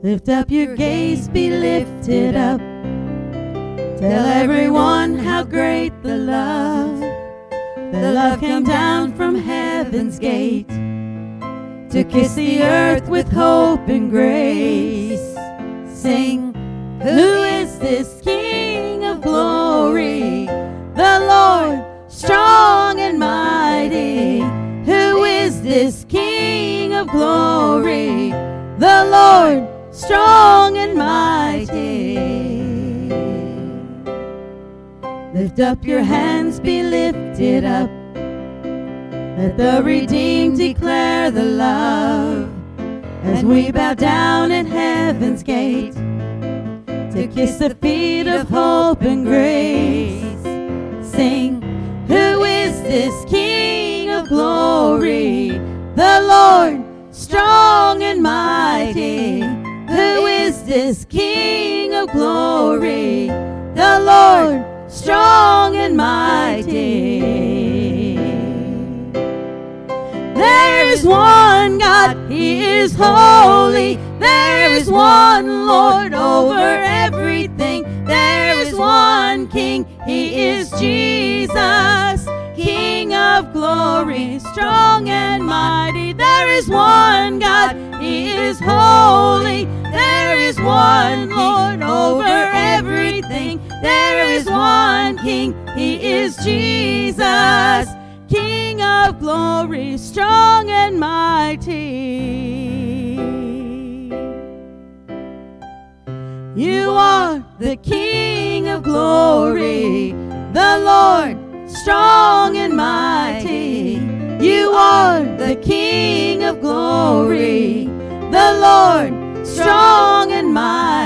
Lift up your gaze, be lifted up. Tell everyone how great the love came down from heaven's gate to kiss the earth with hope and grace. Sing, who is this King of glory? The Lord, strong and mighty. Who is this King of glory? The Lord, strong and mighty. Lift up your hands, be lifted up. Let the redeemed declare the love as we bow down at heaven's gate to kiss the feet of hope and grace. Sing, who is this King of glory? The Lord, strong and mighty. Who is this King of glory? The Lord, strong and mighty. There is one God, He is holy. There is one Lord over everything. There is one King, He is Jesus, King of glory, strong and mighty. There is one God, He is holy. There is one Lord over everything. There is one King, He is Jesus, King of glory, strong and mighty. You are the King of glory, the Lord, strong and mighty. You are the King of glory, the Lord, strong and mighty.